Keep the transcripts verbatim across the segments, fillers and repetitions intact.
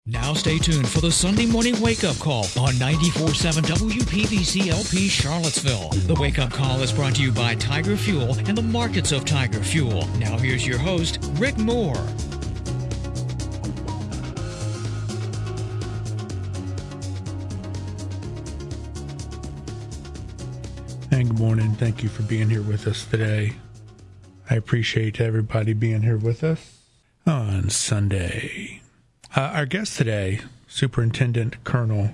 Now stay tuned for the Sunday morning wake-up call on ninety-four point seven W P V C L P Charlottesville. The wake-up call is brought to you by Tiger Fuel and the markets of Tiger Fuel. Now here's your host, Rick Moore. And good morning. Thank you for being here with us today. I appreciate everybody being here with us on Sunday. Uh, our guest today, Superintendent Colonel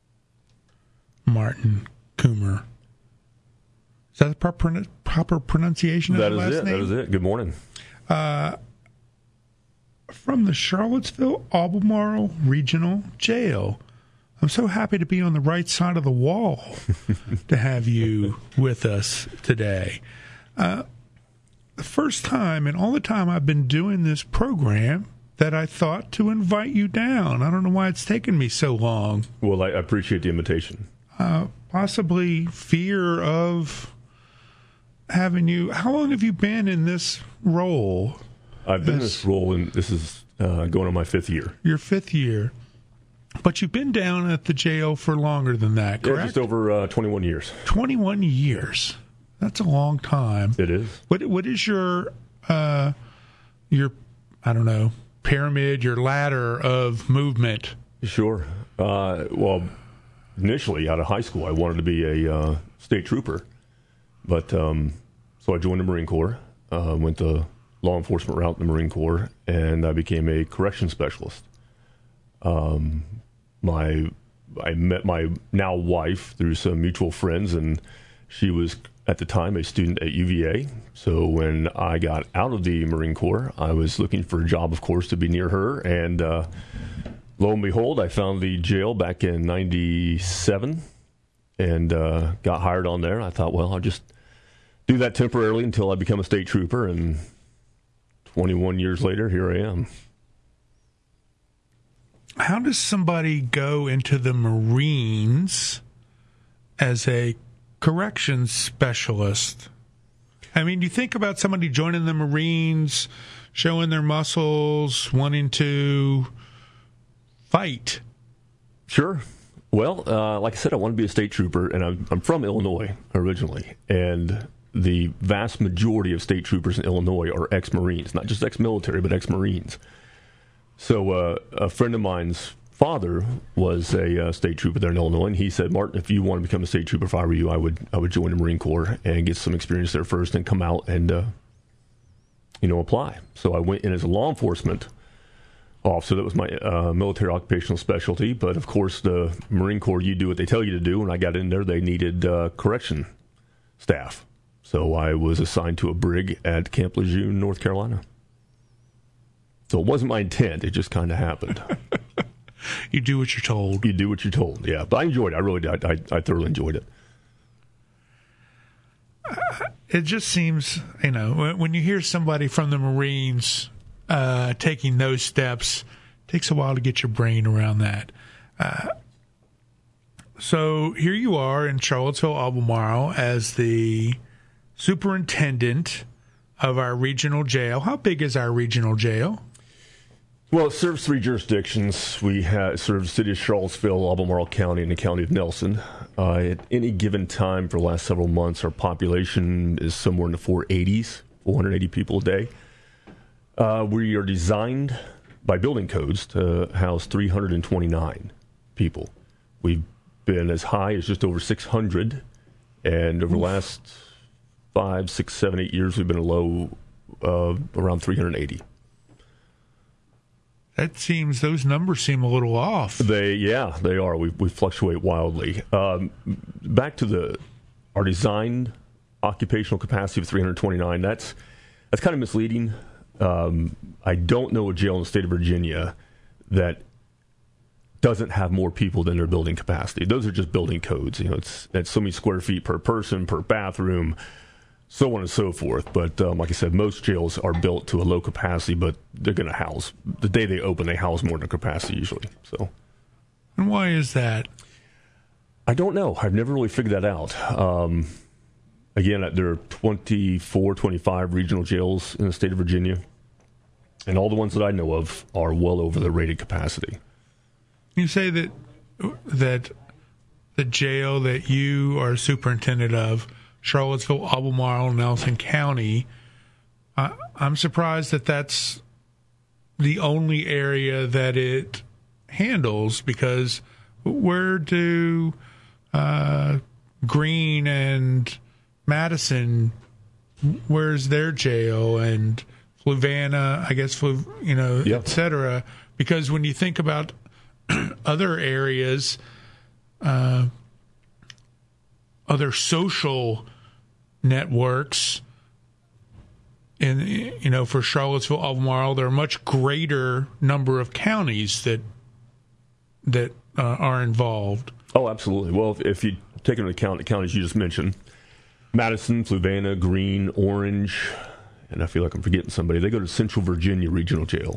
Martin Coomer. Is that the proper, proper pronunciation of that the last it, name? That is it. Good morning. Uh, from the Charlottesville Albemarle Regional Jail. I'm so happy to be on the right side of the wall to have you with us today. Uh, the first time in all the time I've been doing this program that I thought to invite you down. I don't know why it's taken me so long. Well, I appreciate the invitation. Uh, possibly fear of having you. How long have you been in this role? I've been in this role, and this is uh, going on my fifth year. Your fifth year. But you've been down at the jail for longer than that, correct? Yeah, just over uh, twenty-one years. twenty-one years. That's a long time. It is. What What is your, uh, your, I don't know, pyramid, your ladder of movement? Sure. Uh, well, initially out of high school, I wanted to be a uh, state trooper. But um, so I joined the Marine Corps, uh, went the law enforcement route in the Marine Corps, and I became a corrections specialist. Um, my I met my now wife through some mutual friends, and she was at the time a student at U V A. So when I got out of the Marine Corps, I was looking for a job, of course, to be near her. And uh, lo and behold, I found the jail back in ninety-seven and uh, got hired on there. I thought, well, I'll just do that temporarily until I become a state trooper. And twenty-one years later, here I am. How does somebody go into the Marines as a corrections specialist? I mean, you think about somebody joining the Marines, showing their muscles, wanting to fight. Sure. Well, uh, like I said, I want to be a state trooper, and I'm, I'm from Illinois originally, and the vast majority of state troopers in Illinois are ex-Marines, not just ex-military, but ex-Marines. So uh, a friend of mine's father was a uh, state trooper there in Illinois, and he said, Martin, if you want to become a state trooper, if I were you, I would I would join the Marine Corps and get some experience there first and come out and, uh, you know, apply. So I went in as a law enforcement officer. That was my uh, military occupational specialty. But, of course, the Marine Corps, you do what they tell you to do. When I got in there, they needed uh, correction staff. So I was assigned to a brig at Camp Lejeune, North Carolina. So it wasn't my intent. It just kind of happened. You do what you're told. You do what you're told, yeah. But I enjoyed it. I really did. I, I, I thoroughly enjoyed it. Uh, it just seems, you know, when, when you hear somebody from the Marines uh, taking those steps, it takes a while to get your brain around that. Uh, so here you are in Charlottesville, Albemarle, as the superintendent of our regional jail. How big is our regional jail? Well, it serves three jurisdictions. We have, it serves the city of Charlottesville, Albemarle County, and the county of Nelson. Uh, at any given time for the last several months, our population is somewhere in the four eighties, four hundred eighty people a day. Uh, we are designed by building codes to house three hundred twenty-nine people. We've been as high as just over six hundred, and over Oof. the last five, six, seven, eight years, we've been a low uh, around three hundred eighty. That seems, those numbers seem a little off. They, yeah, they are. We we fluctuate wildly. Um, back to the our designed occupational capacity of three hundred twenty-nine. That's that's kind of misleading. Um, I don't know a jail in the state of Virginia that doesn't have more people than their building capacity. Those are just building codes. You know, it's it's so many square feet per person, per bathroom, so on and so forth. But um, like I said, most jails are built to a low capacity, but they're going to house, the day they open, they house more than capacity usually. So, and why is that? I don't know. I've never really figured that out. Um, again, there are twenty-four, twenty-five regional jails in the state of Virginia, and all the ones that I know of are well over the rated capacity. you say that that the jail that you are superintendent of, Charlottesville, Albemarle, Nelson County, uh, I'm surprised that that's the only area that it handles, because where do uh, Greene and Madison, where's their jail, and Fluvanna, I guess, Flu, you know, yep. et cetera? Because when you think about other areas, uh, other social networks, and, you know, for Charlottesville, Albemarle, there are a much greater number of counties that that uh, are involved. Oh, absolutely. Well, if, if you take into account the counties you just mentioned, Madison, Fluvanna, Greene, Orange, and I feel like I'm forgetting somebody, they go to Central Virginia Regional Jail.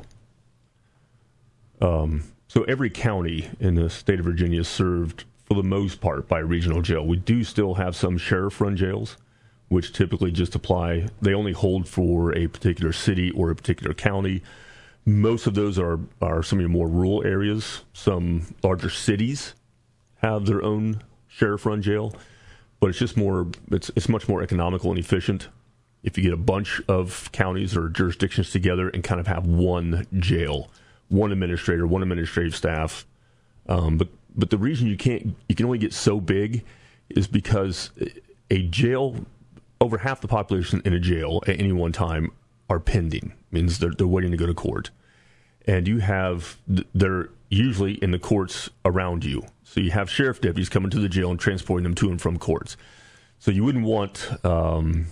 Um, so every county in the state of Virginia is served, for the most part, by a regional jail. We do still have some sheriff-run jails, which typically just apply, they only hold for a particular city or a particular county. Most of those are, are some of your more rural areas. Some larger cities have their own sheriff-run jail, but it's just more, it's it's much more economical and efficient if you get a bunch of counties or jurisdictions together and kind of have one jail, one administrator, one administrative staff. Um, but but the reason you can't, you can only get so big is because a jail, over half the population in a jail at any one time are pending, means they're, they're waiting to go to court. And you have, they're usually in the courts around you. So you have sheriff deputies coming to the jail and transporting them to and from courts. So you wouldn't want um,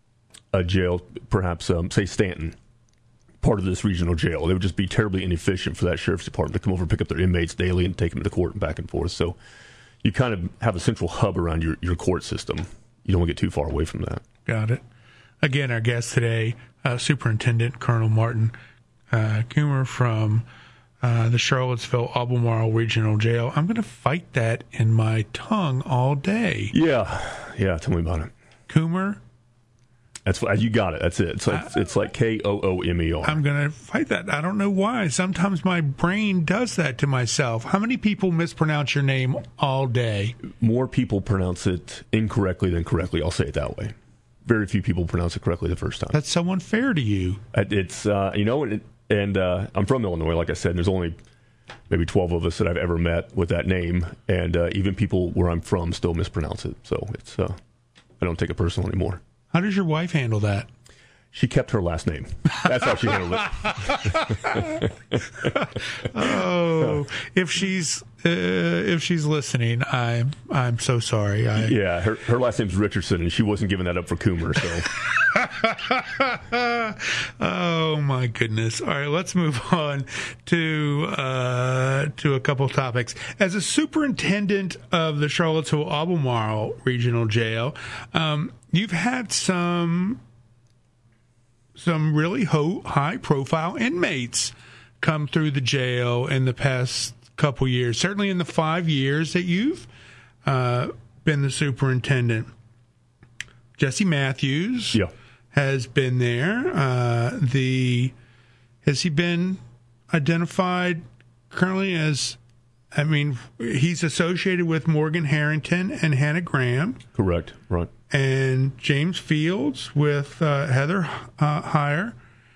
a jail, perhaps, um, say Stanton, part of this regional jail. They would just be terribly inefficient for that sheriff's department to come over and pick up their inmates daily and take them to court and back and forth. So you kind of have a central hub around your, your court system. You don't want to get too far away from that. Got it. Again, our guest today, uh, Superintendent Colonel Martin uh, Coomer from uh, the Charlottesville Albemarle Regional Jail. I'm going to fight that in my tongue all day. Yeah, yeah. Tell me about it. Coomer. That's you got it. That's it. It's like it's like K O O M E R. I'm going to fight that. I don't know why. Sometimes my brain does that to myself. How many people mispronounce your name all day? More people pronounce it incorrectly than correctly. I'll say it that way. Very few people pronounce it correctly the first time. That's so unfair to you. It's uh, you know, and, and uh, I'm from Illinois, like I said. And there's only maybe twelve of us that I've ever met with that name, and uh, even people where I'm from still mispronounce it. So it's uh, I don't take it personal anymore. How does your wife handle that? She kept her last name. That's how she handled it. Oh, if she's uh, if she's listening, I'm I'm so sorry. I... Yeah, her her last name's Richardson, and she wasn't giving that up for Coomer. So. Oh my goodness! All right, let's move on to uh, to a couple topics. As a superintendent of the Charlottesville Albemarle Regional Jail, um, you've had some. some really ho- high-profile inmates come through the jail in the past couple years, certainly in the five years that you've uh, been the superintendent. Jesse Matthews yeah. has been there. Uh, the has he been identified currently as, I mean, he's associated with Morgan Harrington and Hannah Graham. Correct, right. And James Fields with uh, Heather uh, Heyer.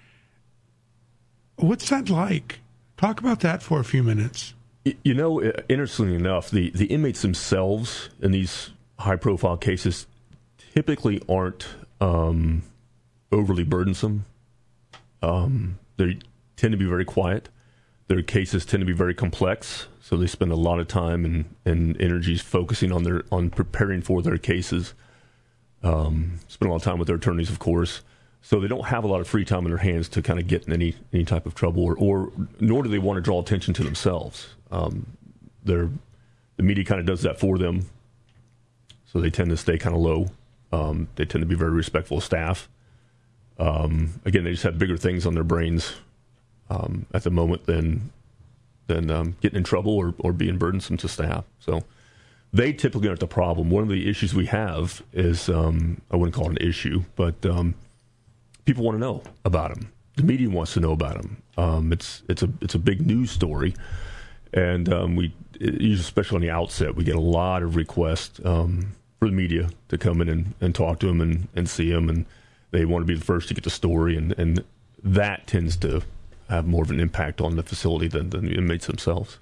What's that like? Talk about that for a few minutes. You know, interestingly enough, the, the inmates themselves in these high-profile cases typically aren't um, overly burdensome. Um, they tend to be very quiet. Their cases tend to be very complex, so they spend a lot of time and, and energies focusing on their on preparing for their cases. Um, spend a lot of time with their attorneys, of course, so they don't have a lot of free time in their hands to kind of get in any any type of trouble, or, or nor do they want to draw attention to themselves. Um, they're, the media kind of does that for them, so they tend to stay kind of low. Um, they tend to be very respectful of staff. Um, again, they just have bigger things on their brains um, at the moment than than um, getting in trouble or, or being burdensome to staff. So. They typically aren't the problem. One of the issues we have is, um, I wouldn't call it an issue, but um, people want to know about them. The media wants to know about them. Um, it's it's a it's a big news story, And um, we, usually, especially on the outset, we get a lot of requests um, for the media to come in and, and talk to them and, and see them, and they want to be the first to get the story, and, and that tends to have more of an impact on the facility than, than the inmates themselves.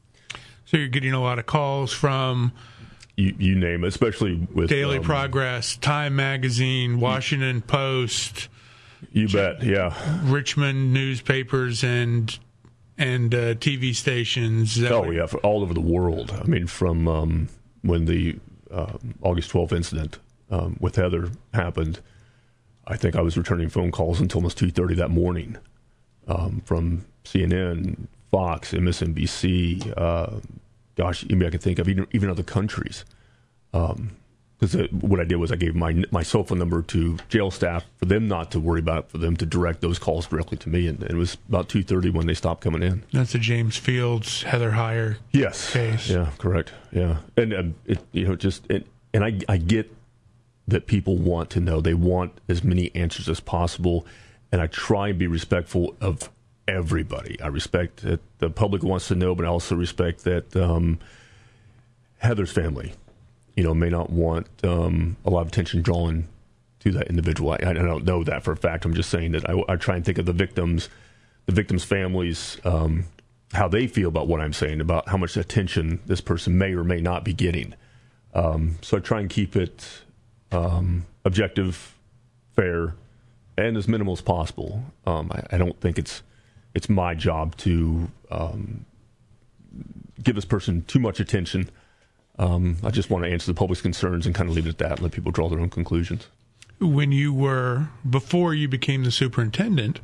So you're getting a lot of calls from you, you name it, especially with Daily um, Progress, Time Magazine, Washington Post. You bet, yeah. Richmond newspapers and and uh, T V stations. Oh, yeah, for all over the world. I mean, from um, when the uh, August twelfth incident um, with Heather happened, I think I was returning phone calls until almost two thirty that morning um, from C N N, Fox, M S N B C, uh, gosh, even I can think of, even, even other countries. Um Because what I did was I gave my my cell phone number to jail staff for them not to worry about it, for them to direct those calls directly to me. And it was about two thirty when they stopped coming in. That's the James Fields, Heather Heyer yes. case. Yeah, correct. Yeah. And, um, it, you know, just, it, and I, I get that people want to know. They want as many answers as possible. And I try and be respectful of everybody. I respect that the public wants to know, but I also respect that um, Heather's family, you know, may not want um, a lot of attention drawn to that individual. I, I don't know that for a fact. I'm just saying that I, I try and think of the victims, the victims' families, um, how they feel about what I'm saying, about how much attention this person may or may not be getting. Um, so I try and keep it um, objective, fair, and as minimal as possible. Um, I, I don't think it's it's my job to um, give this person too much attention. Um, I just want to answer the public's concerns and kind of leave it at that and let people draw their own conclusions. When you were, before you became the superintendent,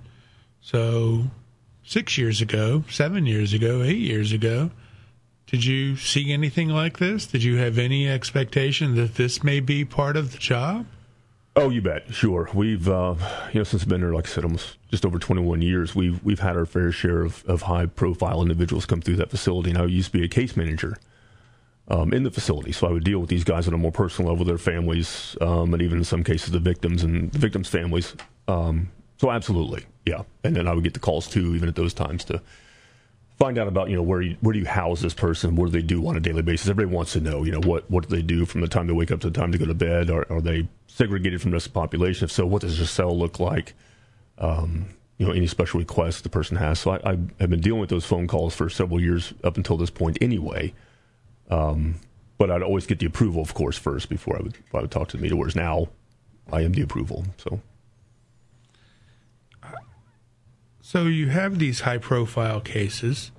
so six years ago, seven years ago, eight years ago, did you see anything like this? Did you have any expectation that this may be part of the job? Oh, you bet. Sure. We've, uh, you know, since I've been there, like I said, almost just over twenty-one years, we've, we've had our fair share of, of high-profile individuals come through that facility. And I used to be a case manager Um, in the facility, so I would deal with these guys on a more personal level, their families, um, and even in some cases the victims and the victims' families. Um, so absolutely, yeah. And then I would get the calls too, even at those times, to find out about, you know, where you, where do you house this person, what do they do on a daily basis. Everybody wants to know, you know, what what do they do from the time they wake up to the time to go to bed. Are, are they segregated from the rest of the population? If so, what does their cell look like? Um, you know, any special requests the person has. So I, I have been dealing with those phone calls for several years up until this point, anyway. Um, but I'd always get the approval, of course, first before I would I would talk to the media. Whereas now, I am the approval. So, so you have these high-profile cases.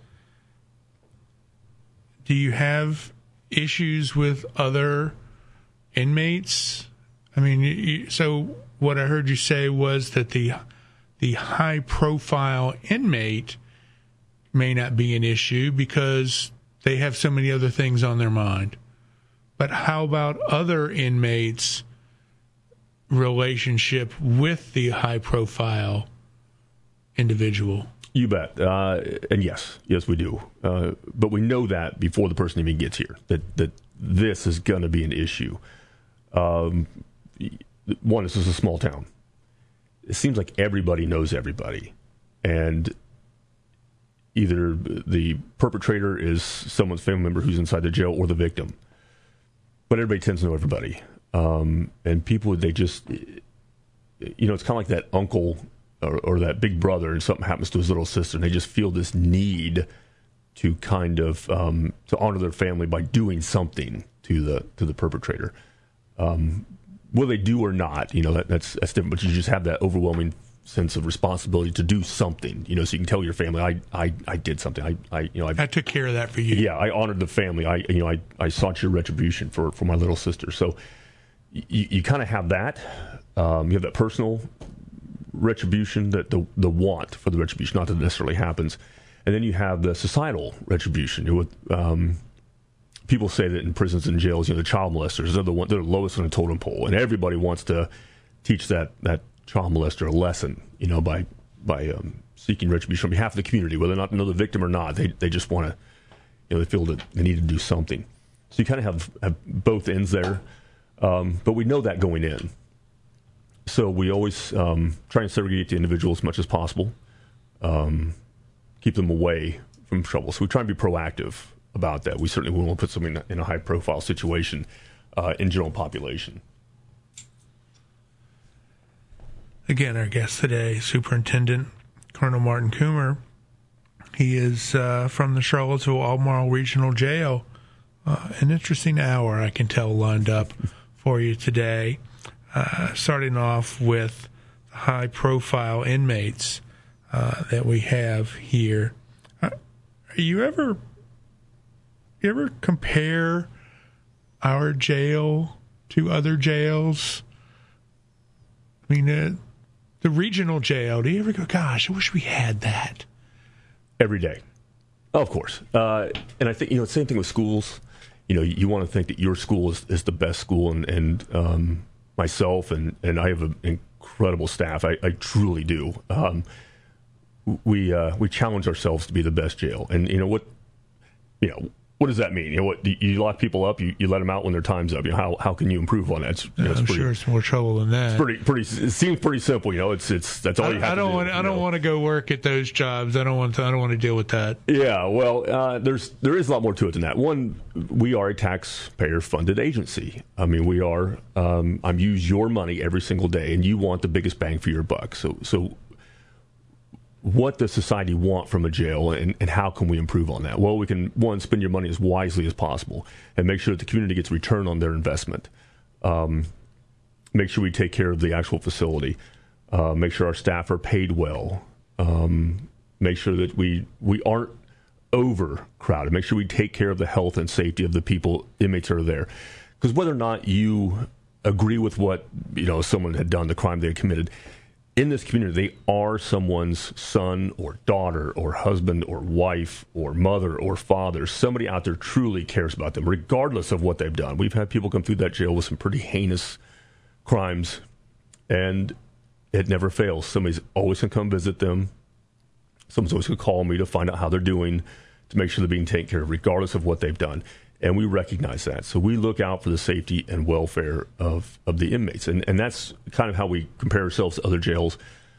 Do you have issues with other inmates? I mean, you, so what I heard you say was that the the high-profile inmate may not be an issue because they have so many other things on their mind. But how about other inmates' relationship with the high-profile individual? You bet. Uh, and yes, yes, we do. Uh, but we know that before the person even gets here, that, that this is going to be an issue. Um, one, this is a small town. It seems like everybody knows everybody. And either the perpetrator is someone's family member who's inside the jail or the victim. But everybody tends to know everybody. Um, and people, they just, you know, it's kind of like that uncle or, or that big brother, and something happens to his little sister, and they just feel this need to kind of um, to honor their family by doing something to the to the perpetrator. Um, whether they do or not, you know, that, that's that's different. But you just have that overwhelming sense of responsibility to do something, you know, so you can tell your family, I, I, I did something. I, I, you know, I, I took care of that for you. Yeah, I honored the family. I, you know, I, I sought your retribution for, for my little sister. So you, you kind of have that. Um, you have that personal retribution, that the the want for the retribution, not that it necessarily happens, and then you have the societal retribution. You know, with, um, people say that in prisons and jails, you know, the child molesters, they're the one, they're the lowest on the totem pole, and everybody wants to teach that that. child molester a lesson, you know, by by um, seeking retribution on behalf of the community, whether or not to know the victim or not. They they just want to, you know, they feel that they need to do something. So you kind of have, have both ends there, um, but we know that going in. So we always um, try and segregate the individual as much as possible, um, keep them away from trouble. So we try and be proactive about that. We certainly wouldn't want to put somebody in a high-profile situation uh, in general population. Again, our guest today, Superintendent Colonel Martin Coomer. He is uh, from the Charlottesville Albemarle Regional Jail. Uh, an interesting hour, I can tell, lined up for you today. Uh, starting off with high-profile inmates uh, that we have here. Uh, you ever, you ever compare our jail to other jails? I mean, uh, the regional jail, do you ever go, gosh, I wish we had that? Every day. Oh, of course. Uh, and I think, you know, same thing with schools. You know, you, you want to think that your school is, is the best school, and, and um, myself, and, and I have an incredible staff. I, I truly do. Um, we uh, we challenge ourselves to be the best jail. And, you know, what, you know, what does that mean? You know, what, you lock people up, you, you let them out when their time's up. You know, how how can you improve on that? It's, you know, it's I'm pretty, sure it's more trouble than that. It's pretty pretty. It seems pretty simple. You know, it's it's that's all I, you have I don't to do. want. I don't know? want to go work at those jobs. I don't want. To, I don't want to deal with that. Yeah, well, uh, there's there is a lot more to it than that. One, we are a taxpayer-funded agency. I mean, we are. Um, I'm use your money every single day, and you want the biggest bang for your buck. So so. What does society want from a jail, and, and how can we improve on that? Well, we can, one, spend your money as wisely as possible and make sure that the community gets return on their investment. Um, make sure we take care of the actual facility. Uh, make sure our staff are paid well. Um, make sure that we, we aren't overcrowded. Make sure we take care of the health and safety of the people, inmates that are there. Because whether or not you agree with what, you know, someone had done, the crime they had committed, in this community, they are someone's son or daughter or husband or wife or mother or father. Somebody out there truly cares about them, regardless of what they've done. We've had people come through that jail with some pretty heinous crimes, and it never fails. Somebody's always going to come visit them. Someone's always going to call me to find out how they're doing, to make sure they're being taken care of, regardless of what they've done. And we recognize that. So we look out for the safety and welfare of, of the inmates. And, and that's kind of how we compare ourselves to other jails,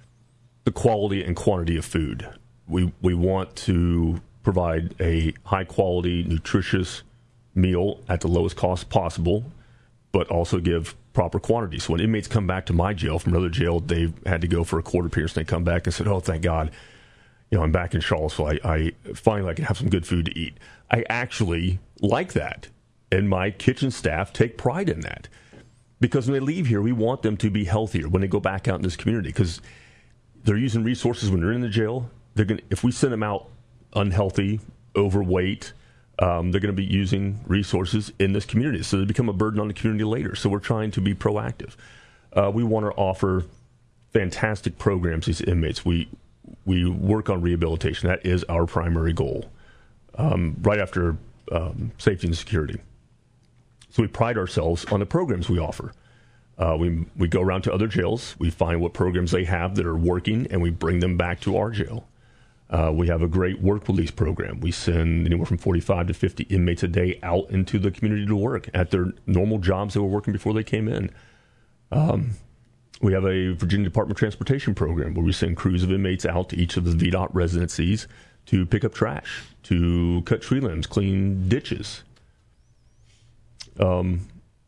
the quality and quantity of food. We, we want to provide a high-quality, nutritious meal at the lowest cost possible, but also give proper quantity. So when inmates come back to my jail from another jail, they've had to go for a quarter pierce, and they come back and said, oh, thank God, you know, I'm back in Charlottesville. I, I finally I can have some good food to eat. I actually like that, and my kitchen staff take pride in that, because when they leave here, we want them to be healthier when they go back out in this community, because they're using resources when they're in the jail. They're going if we send them out unhealthy, overweight, um, they're going to be using resources in this community, so they become a burden on the community later. So we're trying to be proactive. Uh, we want to offer fantastic programs to these inmates. We we work on rehabilitation. That is our primary goal. Um, right after um, safety and security. So we pride ourselves on the programs we offer. Uh, we we go around to other jails. We find what programs they have that are working, and we bring them back to our jail. Uh, we have a great work release program. We send anywhere from forty-five to fifty inmates a day out into the community to work at their normal jobs they were working before they came in. Um, we have a Virginia Department of Transportation program where we send crews of inmates out to each of the V DOT residencies to pick up trash, to cut tree limbs, clean ditches. Um,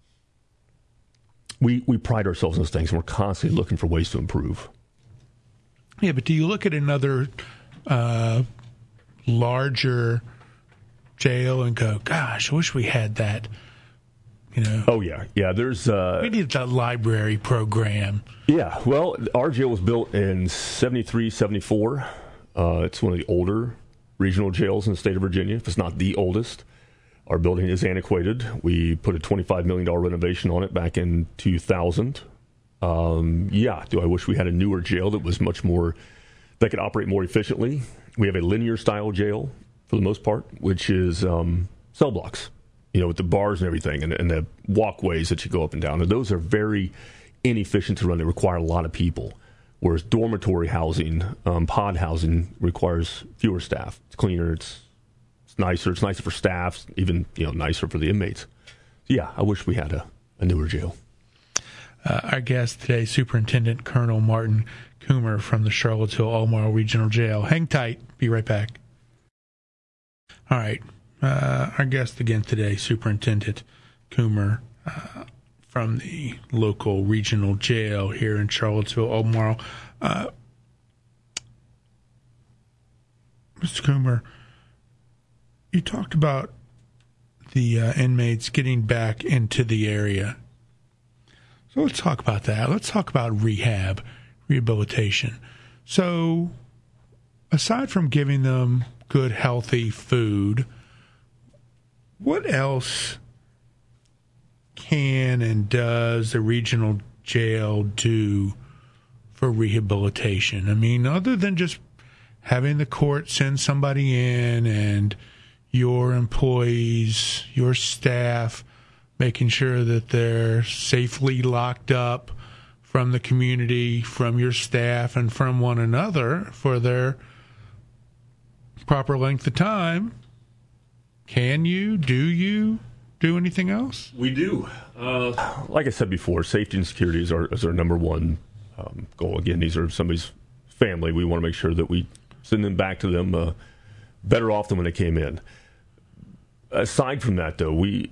we we pride ourselves in those things, and we're constantly looking for ways to improve. Yeah, but do you look at another uh, larger jail and go, gosh, I wish we had that? You know? Oh, yeah. Yeah, there's... Uh, we need that library program. Yeah, well, our jail was built in seventy-three, seventy-four. Uh, it's one of the older regional jails in the state of Virginia, if it's not the oldest. Our building is antiquated. We put a twenty-five million dollars renovation on it back in two thousand. Um, yeah, do I wish we had a newer jail that was much more, that could operate more efficiently? We have a linear-style jail, for the most part, which is um, cell blocks, you know, with the bars and everything, and, and the walkways that you go up and down. And those are very inefficient to run. They require a lot of people. Whereas dormitory housing, um, pod housing, requires fewer staff. It's cleaner. It's it's nicer. It's nicer for staff. Even you know nicer for the inmates. So yeah, I wish we had a, a newer jail. Uh, our guest today, Superintendent Colonel Martin Coomer from the Charlottesville Albemarle Regional Jail. Hang tight. Be right back. All right. Uh, our guest again today, Superintendent Coomer, uh, from the local regional jail here in Charlottesville, Albemarle. Uh, Mister Coomer, you talked about the uh, inmates getting back into the area. So let's talk about that. Let's talk about rehab, rehabilitation. So aside from giving them good, healthy food, what else can and does the regional jail do for rehabilitation? I mean, other than just having the court send somebody in and your employees, your staff, making sure that they're safely locked up from the community, from your staff, and from one another for their proper length of time. Can you, do you do anything else? We do. Uh, like I said before, safety and security is our, is our number one um, goal. Again, these are somebody's family. We want to make sure that we send them back to them uh, better off than when they came in. Aside from that, though, we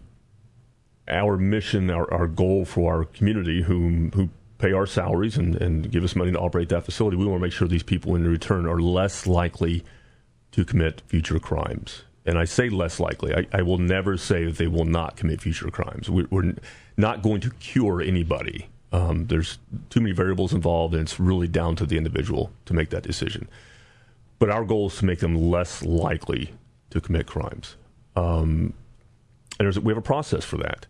our mission, our, our goal for our community who, who pay our salaries and, and give us money to operate that facility, we want to make sure these people in return are less likely to commit future crimes. And I say less likely. I, I will never say that they will not commit future crimes. We, we're not going to cure anybody. Um, there's too many variables involved, and it's really down to the individual to make that decision. But our goal is to make them less likely to commit crimes. Um, and there's, we have a process for that.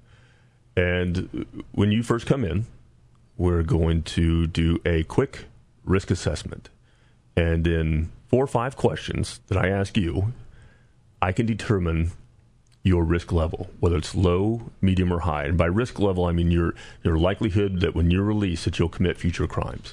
And when you first come in, we're going to do a quick risk assessment. And in four or five questions that I ask you, I can determine your risk level, whether it's low, medium, or high. And by risk level, I mean your your likelihood that when you're released that you'll commit future crimes.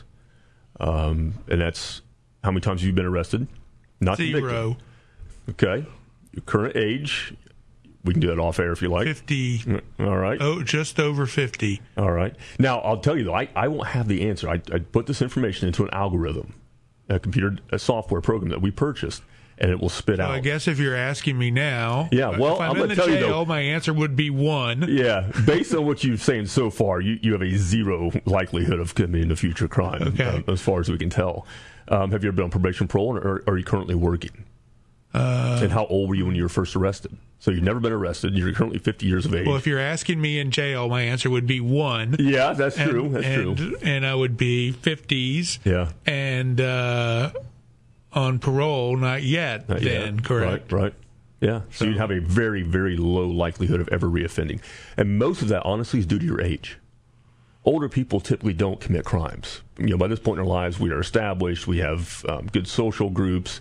Um, and that's how many times have you been arrested? Not Zero. Convicted. Okay. Your current age. We can do it off air if you like. fifty. All right. Oh, just over fifty. All right. Now, I'll tell you, though, I, I won't have the answer. I, I put this information into an algorithm, a computer a software program that we purchased, and it will spit So out. I guess if you're asking me now, Yeah, well, if I'm, I'm in gonna the tell you, jail, though- my answer would be one. Yeah, based on what you've saying so far, you, you have a zero likelihood of committing a future crime, Okay. uh, as far as we can tell. Um, have you ever been on probation parole, or, or are you currently working? Uh, and how old were you when you were first arrested? So you've never been arrested. You're currently fifty years of age. Well, if you're asking me in jail, my answer would be one. yeah, that's and, true. That's and, true. And I would be fifties. Yeah. And uh, on parole, not yet. Not then yet. correct. Right. Right. Yeah. So, so you'd have a very, very low likelihood of ever reoffending, and most of that, honestly, is due to your age. Older people typically don't commit crimes. You know, by this point in our lives, we are established. We have um, good social groups.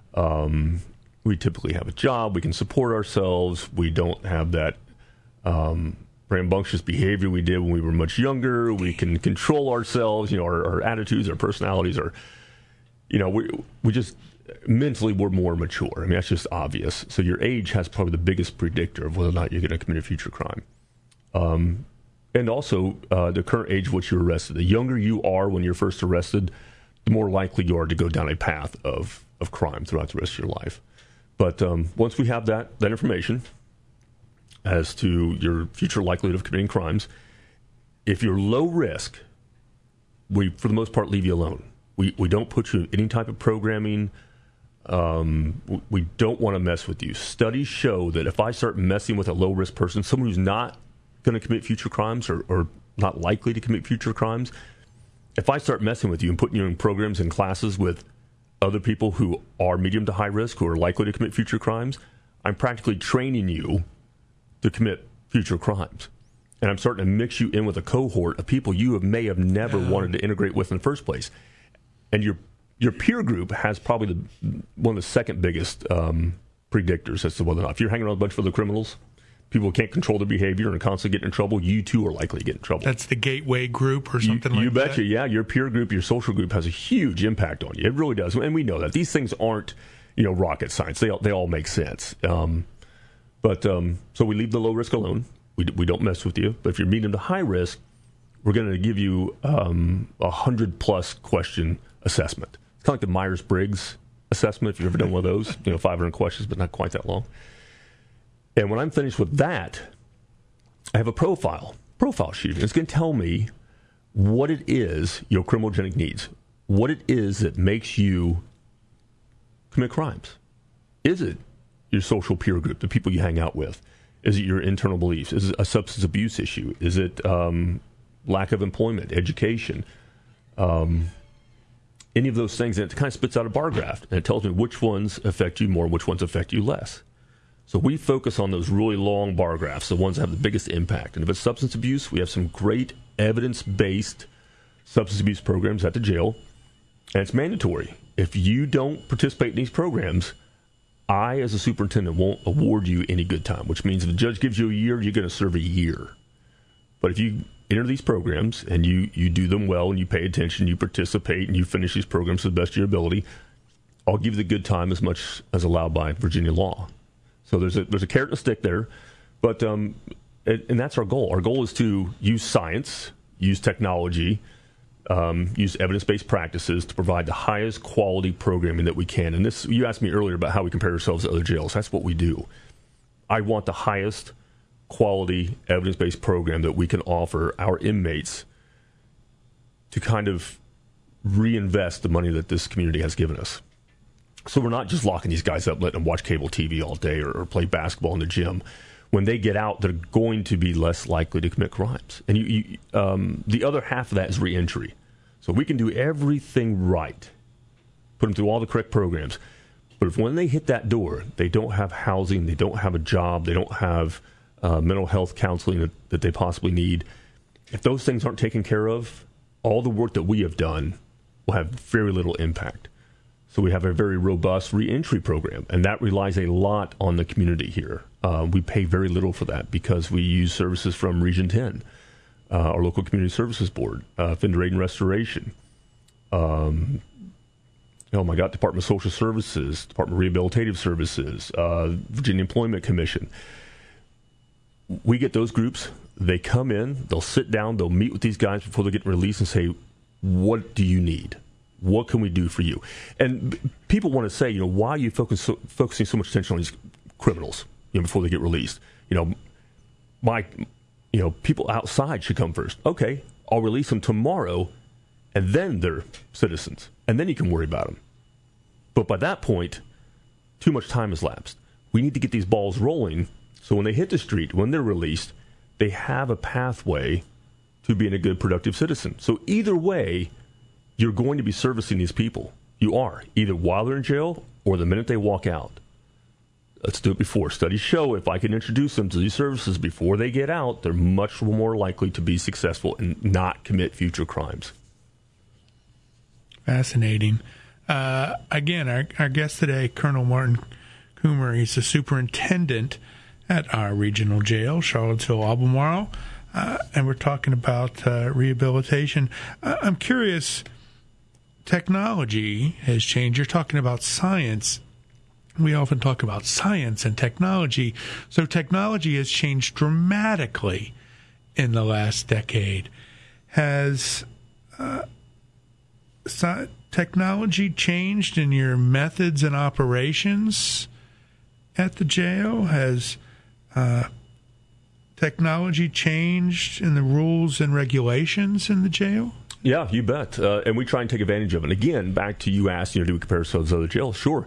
Um, we typically have a job. We can support ourselves. We don't have that um, rambunctious behavior we did when we were much younger. We can control ourselves. You know, our, our attitudes, our personalities are, you know, we we just mentally we're more mature. I mean, that's just obvious. So your age has probably the biggest predictor of whether or not you're going to commit a future crime. Um, and also uh, the current age of which you're arrested. The younger you are when you're first arrested, the more likely you are to go down a path of, of crime throughout the rest of your life. But um, once we have that, that information as to your future likelihood of committing crimes, if you're low risk, we, for the most part, leave you alone. We we don't put you in any type of programming. Um, we don't want to mess with you. Studies show that if I start messing with a low-risk person, someone who's not going to commit future crimes or, or not likely to commit future crimes, if I start messing with you and putting you in programs and classes with other people who are medium to high risk, who are likely to commit future crimes, I'm practically training you to commit future crimes. And I'm starting to mix you in with a cohort of people you have, may have never yeah. wanted to integrate with in the first place. And your your peer group has probably the, one of the second biggest um, predictors as to whether or not, if you're hanging around with a bunch of other criminals, people who can't control their behavior and constantly get in trouble, you too are likely to get in trouble. That's the gateway group or something you, like you that? You betcha, yeah. Your peer group, your social group has a huge impact on you. It really does. And we know that. These things aren't, you know, rocket science. They all, they all make sense. Um, but um, so we leave the low risk alone. We, we don't mess with you. But if you're medium to high risk, we're going to give you um, a hundred plus question assessment. It's kind of like the Myers-Briggs assessment, if you've ever done one of those, you know, five hundred questions, but not quite that long. And when I'm finished with that, I have a profile, profile sheet. And it's going to tell me what it is your criminogenic needs, what it is that makes you commit crimes. Is it your social peer group, the people you hang out with? Is it your internal beliefs? Is it a substance abuse issue? Is it um, lack of employment, education? Um, any of those things, and it kind of spits out a bar graph, and it tells me which ones affect you more, which ones affect you less. So we focus on those really long bar graphs, the ones that have the biggest impact. And if it's substance abuse, we have some great evidence-based substance abuse programs at the jail, and it's mandatory. If you don't participate in these programs, I, as a superintendent, won't award you any good time, which means if the judge gives you a year, you're going to serve a year. But if you enter these programs and you, you do them well and you pay attention, you participate, and you finish these programs to the best of your ability, I'll give you the good time as much as allowed by Virginia law. So there's a there's a carrot and a stick there, but um, and, and that's our goal. Our goal is to use science, use technology, um, use evidence-based practices to provide the highest quality programming that we can. And this, you asked me earlier about how we compare ourselves to other jails. That's what we do. I want the highest quality evidence-based program that we can offer our inmates to kind of reinvest the money that this community has given us. So we're not just locking these guys up, letting them watch cable T V all day or, or play basketball in the gym. When they get out, they're going to be less likely to commit crimes. And you, you, um, the other half of that is reentry. So we can do everything right, put them through all the correct programs. But if when they hit that door, they don't have housing, they don't have a job, they don't have uh, mental health counseling that, that they possibly need, if those things aren't taken care of, all the work that we have done will have very little impact. So we have a very robust reentry program, and that relies a lot on the community here. Uh, we pay very little for that because we use services from Region ten, uh, our local community services board, uh, offender aid and restoration. Um, oh my God, Department of Social Services, Department of Rehabilitative Services, uh, Virginia Employment Commission. We get those groups. They come in, they'll sit down, they'll meet with these guys before they get released and say, what do you need? What can we do for you? And b- people want to say, you know, why are you focus, so, focusing so much attention on these criminals, you know, before they get released? You know, my, you know, people outside should come first. Okay, I'll release them tomorrow, and then they're citizens, and then you can worry about them. But by that point, too much time has lapsed. We need to get these balls rolling so when they hit the street, when they're released, they have a pathway to being a good, productive citizen. So either way, you're going to be servicing these people. You are, either while they're in jail or the minute they walk out. Let's do it before. Studies show if I can introduce them to these services before they get out, they're much more likely to be successful and not commit future crimes. Fascinating. Uh, again, our, our guest today, Colonel Martin Coomer, he's the superintendent at our regional jail, Charlottesville, Albemarle, uh, and we're talking about uh, rehabilitation. Uh, I'm curious, technology has changed. You're talking about science. We often talk about science and technology. So technology has changed dramatically in the last decade. Has uh, sci- technology changed in your methods and operations at the jail? Has uh, technology changed in the rules and regulations in the jail? Yeah, you bet. Uh, and we try and take advantage of it. And again, back to you asked, you know, do we compare ourselves to other jails? Sure.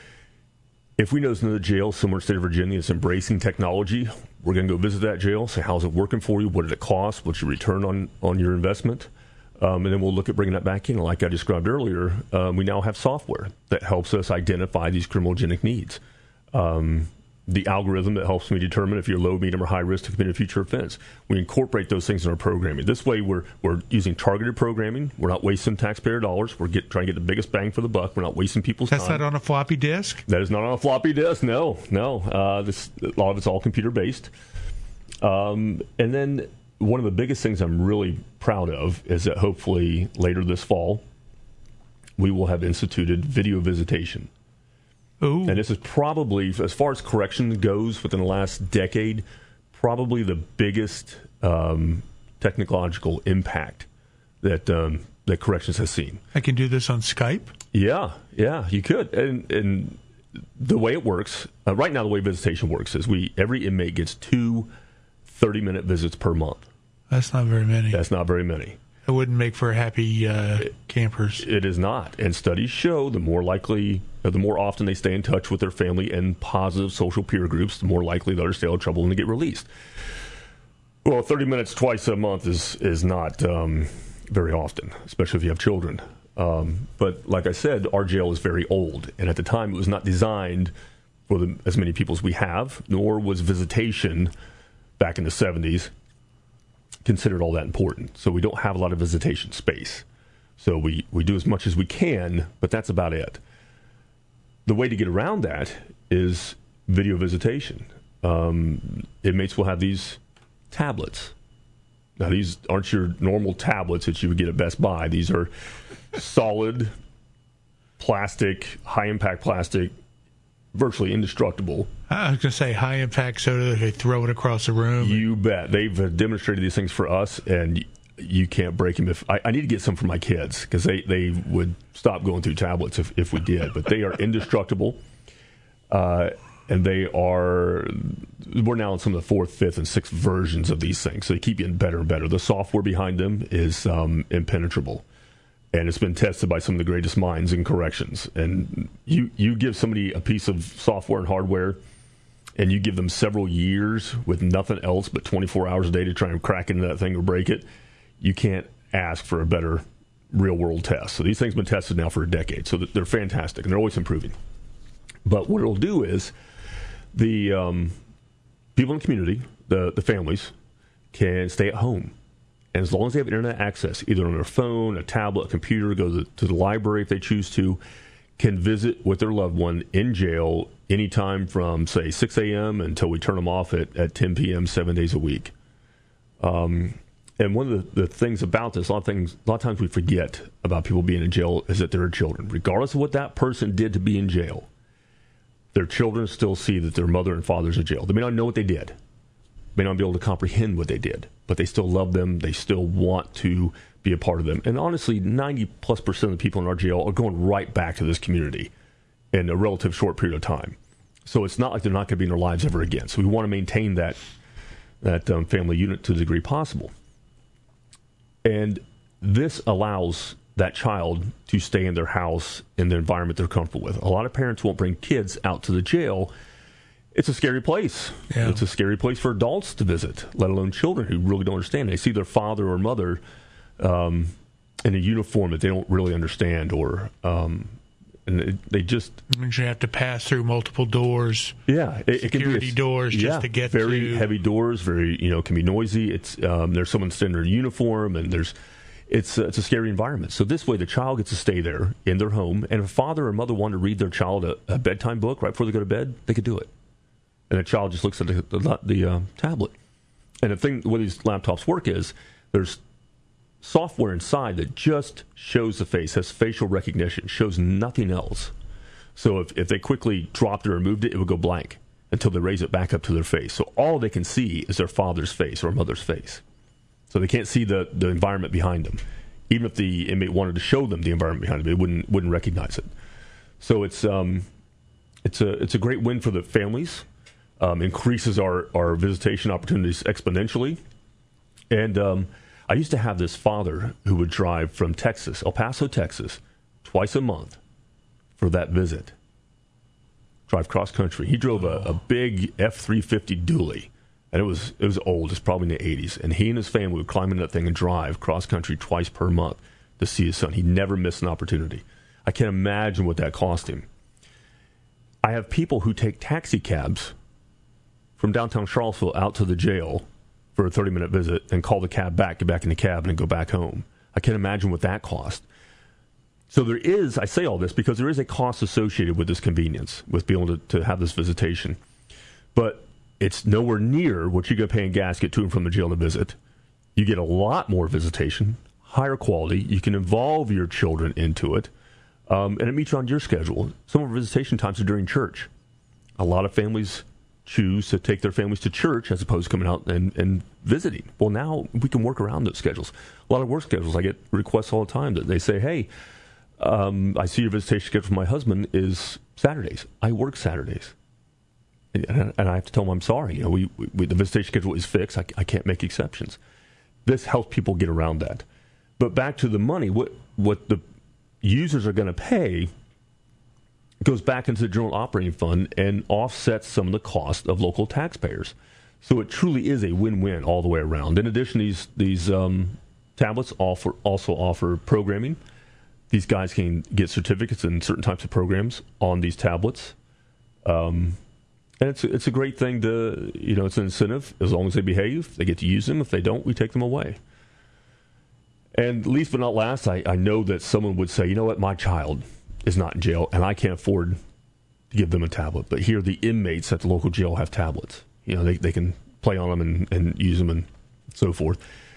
If we know there's another jail somewhere in the state of Virginia that's embracing technology, we're going to go visit that jail, say, how's it working for you? What did it cost? What's your return on, on your investment? Um, and then we'll look at bringing that back in. Like I described earlier, um, we now have software that helps us identify these criminogenic needs. Um, the algorithm that helps me determine if you're low, medium, or high risk to commit a future offense. We incorporate those things in our programming. This way, we're we're using targeted programming. We're not wasting taxpayer dollars. We're get, trying to get the biggest bang for the buck. We're not wasting people's That's time. That's not on a floppy disk? That is not on a floppy disk, no. No. Uh, this, a lot of it's all computer-based. Um, and then one of the biggest things I'm really proud of is that hopefully later this fall, we will have instituted video visitation. Ooh. And this is probably, as far as correction goes within the last decade, probably the biggest um, technological impact that um, that corrections has seen. I can do this on Skype? Yeah, yeah, you could. And and the way it works, uh, right now the way visitation works is we every inmate gets two thirty-minute visits per month. That's not very many. That's not very many. It wouldn't make for happy uh, campers. It is not. And studies show the more likely, uh, the more often they stay in touch with their family and positive social peer groups, the more likely they'll stay out of trouble when they get released. Well, thirty minutes twice a month is, is not um, very often, especially if you have children. Um, but like I said, our jail is very old. And at the time, it was not designed for the, as many people as we have, nor was visitation back in the seventies considered all that important. So we don't have a lot of visitation space. So we, we do as much as we can, but that's about it. The way to get around that is video visitation. Um, inmates will have these tablets. Now, these aren't your normal tablets that you would get at Best Buy. These are solid plastic, high-impact plastic, virtually indestructible. I was going to say high impact so that they throw it across the room. You bet. They've demonstrated these things for us, and you can't break them. If I, I need to get some for my kids because they, they would stop going through tablets if, if we did. But they are indestructible, uh, and they are. We're now on some of the fourth, fifth, and sixth versions of these things, so they keep getting better and better. The software behind them is um, impenetrable. And it's been tested by some of the greatest minds in corrections. And you, you give somebody a piece of software and hardware, and you give them several years with nothing else but twenty-four hours a day to try and crack into that thing or break it, you can't ask for a better real-world test. So these things have been tested now for a decade. So they're fantastic, and they're always improving. But what it'll do is the um, people in the community, the, the families, can stay at home. And as long as they have internet access, either on their phone, a tablet, a computer, go to the, to the library if they choose to, can visit with their loved one in jail anytime from, say, six a.m. until we turn them off at, at ten p.m., seven days a week. Um, and one of the, the things about this, a lot of things, a lot of times we forget about people being in jail is that they're children. Regardless of what that person did to be in jail, their children still see that their mother and father's in jail. They may not know what they did, may not be able to comprehend what they did, but they still love them. They still want to be a part of them. And honestly, ninety plus percent of the people in our jail are going right back to this community in a relative short period of time. So it's not like they're not going to be in their lives ever again. So we want to maintain that that um, family unit to the degree possible. And this allows that child to stay in their house in the environment they're comfortable with. A lot of parents won't bring kids out to the jail. It's a scary place. Yeah. It's a scary place for adults to visit, let alone children who really don't understand. They see their father or mother um, in a uniform that they don't really understand, or um, and it, they just means you have to pass through multiple doors. Yeah, it, security it can be a, doors just yeah, to get very to. heavy doors. Very you know can be noisy. It's um, there's someone sitting in a uniform, and there's it's uh, it's a scary environment. So this way, the child gets to stay there in their home, and if a father or mother wanted to read their child a, a bedtime book right before they go to bed, they could do it. And the child just looks at the, the, the uh, tablet. And the thing, the way these laptops work is there's software inside that just shows the face, has facial recognition, shows nothing else. So if, if they quickly dropped it or moved it, it would go blank until they raise it back up to their face. So all they can see is their father's face or mother's face. So they can't see the, the environment behind them. Even if the inmate wanted to show them the environment behind them, it wouldn't wouldn't recognize it. So it's um it's a it's a great win for the families. Um, increases our, our visitation opportunities exponentially. And um, I used to have this father who would drive from Texas, El Paso, Texas, twice a month for that visit. Drive cross country. He drove a, a big F three fifty dually, and it was it was old. It's probably in the eighties. And he and his family would climb into that thing and drive cross country twice per month to see his son. He never missed an opportunity. I can't imagine what that cost him. I have people who take taxi cabs from downtown Charlottesville out to the jail for a thirty-minute visit and call the cab back, get back in the cab, and go back home. I can't imagine what that cost. So there is, I say all this because there is a cost associated with this convenience, with being able to, to have this visitation. But it's nowhere near what you're going to pay in gas to get to and from the jail to visit. You get a lot more visitation, higher quality. You can involve your children into it, um, and it meets you on your schedule. Some of our visitation times are during church. A lot of families choose to take their families to church as opposed to coming out and, and visiting. Well, now we can work around those schedules. A lot of work schedules, I get requests all the time that they say, hey, um, I see your visitation schedule for my husband is Saturdays. I work Saturdays. And, and I have to tell him I'm sorry. You know, we, we the visitation schedule is fixed. I, I can't make exceptions. This helps people get around that. But back to the money, what what the users are going to pay goes back into the general operating fund and offsets some of the cost of local taxpayers. So it truly is a win-win all the way around. In addition, these these um, tablets offer also offer programming. These guys can get certificates in certain types of programs on these tablets. Um, and it's it's a great thing to, you know, it's an incentive. As long as they behave, they get to use them. If they don't, we take them away. And least but not last, I, I know that someone would say, you know what, my child is not in jail, and I can't afford to give them a tablet. But here, the inmates at the local jail have tablets. You know, they, they can play on them and, and use them and so forth.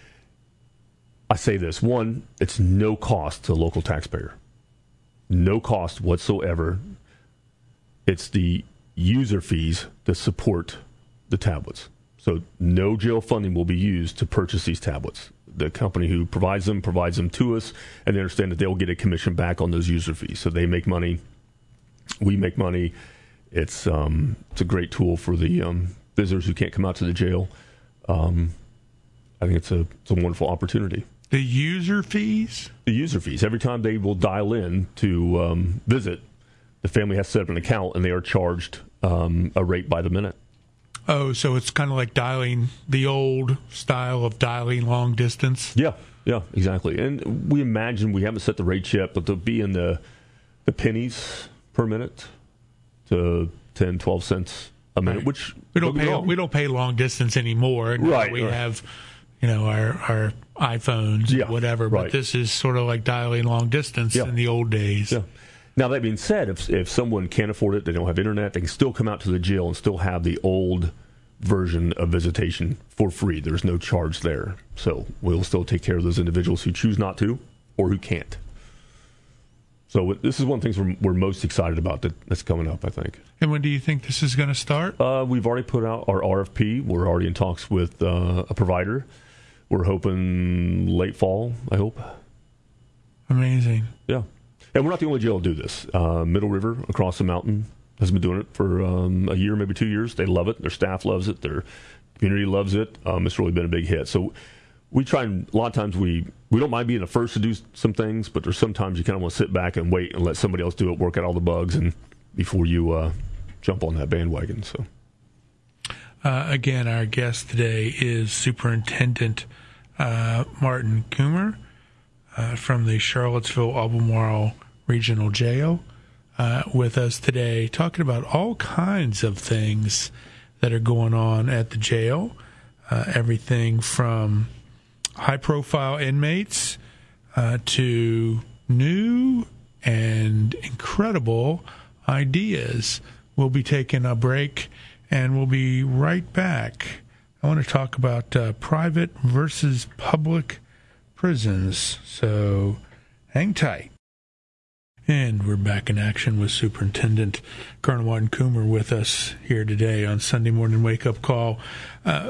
I say this. One, it's no cost to the local taxpayer. No cost whatsoever. It's the user fees that support the tablets. So no jail funding will be used to purchase these tablets. The company who provides them provides them to us, and they understand that they'll get a commission back on those user fees. So they make money. We make money. It's um, it's a great tool for the um, visitors who can't come out to the jail. Um, I think it's a it's a wonderful opportunity. The user fees? The user fees. Every time they will dial in to um, visit, the family has to set up an account, and they are charged um, a rate by the minute. Oh, so it's kind of like dialing, the old style of dialing long distance? Yeah, yeah, exactly. And we imagine, we haven't set the rates yet, but they'll be in the the pennies per minute to ten, twelve cents a minute, right. which we don't pay. We don't pay long distance anymore. Now right. We right. have, you know, our our iPhones, yeah, whatever. right. But this is sort of like dialing long distance yeah. in the old days. Yeah. Now, that being said, if if someone can't afford it, they don't have internet, they can still come out to the jail and still have the old version of visitation for free. There's no charge there. So we'll still take care of those individuals who choose not to or who can't. So this is one of the things we're, we're most excited about that, that's coming up, I think. And when do you think this is going to start? Uh, we've already put out our R F P. We're already in talks with uh, a provider. We're hoping late fall, I hope. Amazing. Yeah. And we're not the only jail to do this. Uh, Middle River, across the mountain, has been doing it for um, a year, maybe two years. They love it. Their staff loves it. Their community loves it. Um, it's really been a big hit. So we try and, a lot of times we, we don't mind being the first to do some things, but there's sometimes you kind of want to sit back and wait and let somebody else do it, work out all the bugs, and before you uh, jump on that bandwagon. So uh, again, our guest today is Superintendent uh, Martin Coomer uh, from the Charlottesville-Albemarle Regional Jail. Uh, with us today, talking about all kinds of things that are going on at the jail. Uh, everything from high-profile inmates uh, to new and incredible ideas. We'll be taking a break, and we'll be right back. I want to talk about uh, private versus public prisons, so hang tight. And we're back in action with Superintendent Colonel Martin Coomer with us here today on Sunday Morning Wake Up Call. Uh,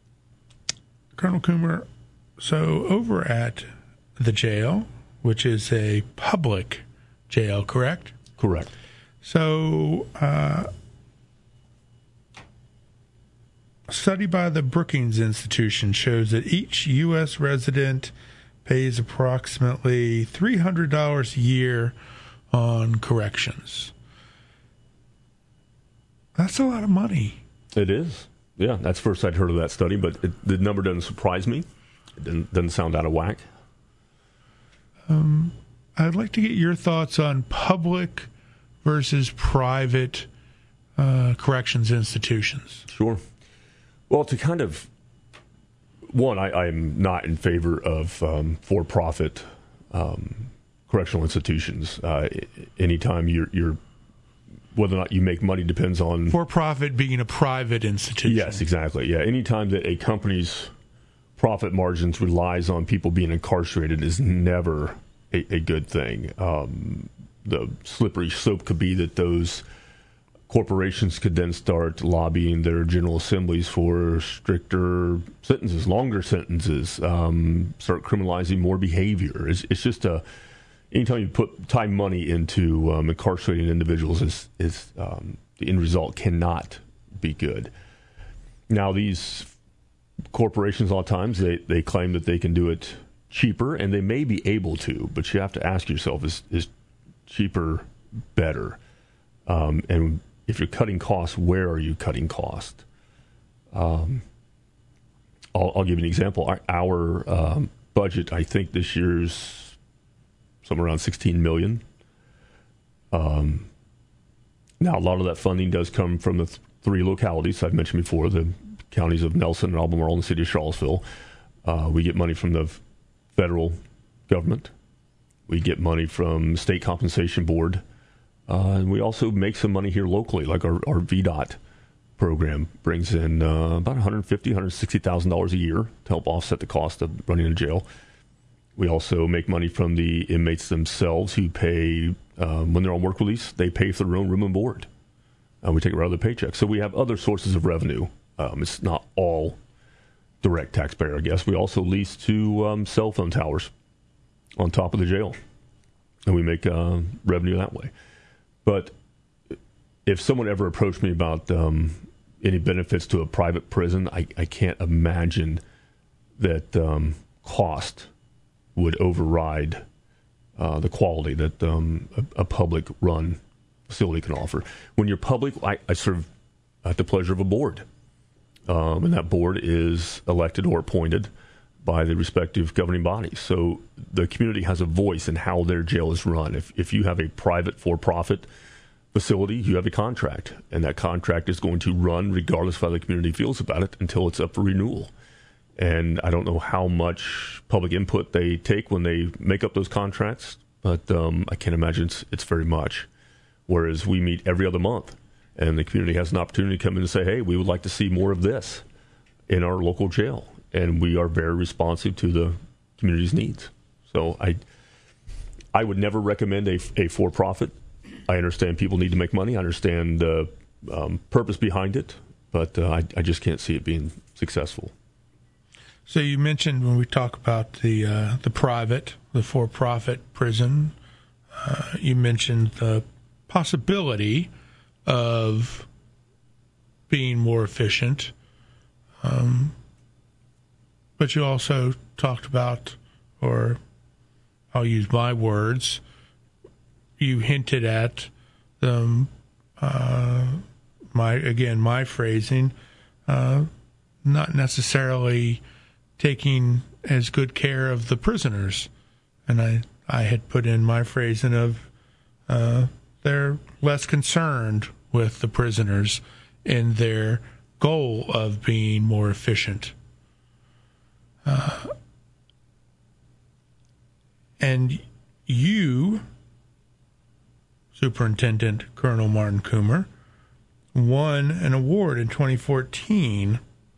Colonel Coomer, so over at the jail, which is a public jail, correct? Correct. So uh, a study by the Brookings Institution shows that each U S resident pays approximately three hundred dollars a year on corrections. That's a lot of money. It is. Yeah, that's the first I'd heard of that study, but it, the number doesn't surprise me. It doesn't, doesn't sound out of whack. Um, I'd like to get your thoughts on public versus private uh, corrections institutions. Sure. Well, to kind of, one, I, I'm not in favor of um, for-profit um correctional institutions. Uh, anytime you're, you're, whether or not you make money depends on... For profit being a private institution. Yes, exactly. Yeah, anytime that a company's profit margins relies on people being incarcerated is never a, a good thing. Um, the slippery slope could be that those corporations could then start lobbying their general assemblies for stricter sentences, longer sentences, um, start criminalizing more behavior. It's, it's just a... anytime you put time money into um, incarcerating individuals, is is um, the end result cannot be good. Now, these corporations, a lot of times, they, they claim that they can do it cheaper, and they may be able to, but you have to ask yourself, is, is cheaper better? Um, and if you're cutting costs, where are you cutting cost? Um, I'll, I'll give you an example. Our, our um, budget, I think this year's somewhere around sixteen million dollars. Um, now, a lot of that funding does come from the th- three localities I've mentioned before, the counties of Nelson and Albemarle and the city of Charlottesville. Uh, we get money from the f- federal government. We get money from the State Compensation Board. Uh, and we also make some money here locally, like our, our V DOT program brings in uh, about one hundred fifty thousand dollars, one hundred sixty thousand dollars a year to help offset the cost of running a jail. We also make money from the inmates themselves who pay, um, when they're on work release, they pay for their own room and board. Uh, we take it right out of their paycheck. So we have other sources of revenue. Um, it's not all direct taxpayer, I guess. We also lease to um, cell phone towers on top of the jail, and we make uh, revenue that way. But if someone ever approached me about um, any benefits to a private prison, I, I can't imagine that um, cost would override uh, the quality that um, a, a public-run facility can offer. When you're public, I, I serve at the pleasure of a board. Um, and that board is elected or appointed by the respective governing bodies. So the community has a voice in how their jail is run. If if you have a private for-profit facility, you have a contract, and that contract is going to run regardless of how the community feels about it until it's up for renewal. And I don't know how much public input they take when they make up those contracts, but um, I can't imagine it's, it's very much. Whereas we meet every other month, and the community has an opportunity to come in and say, hey, we would like to see more of this in our local jail. And we are very responsive to the community's needs. So I I would never recommend a, a for-profit. I understand people need to make money. I understand the um, purpose behind it, but uh, I, I just can't see it being successful. So you mentioned when we talk about the uh, the private, the for-profit prison, uh, you mentioned the possibility of being more efficient, um, but you also talked about, or I'll use my words, you hinted at um, uh, my again my phrasing, uh, not necessarily taking as good care of the prisoners, and I I had put in my phrasing of uh, they're less concerned with the prisoners in their goal of being more efficient. Uh, and you, Superintendent Colonel Martin Coomer, won an award in twenty fourteen,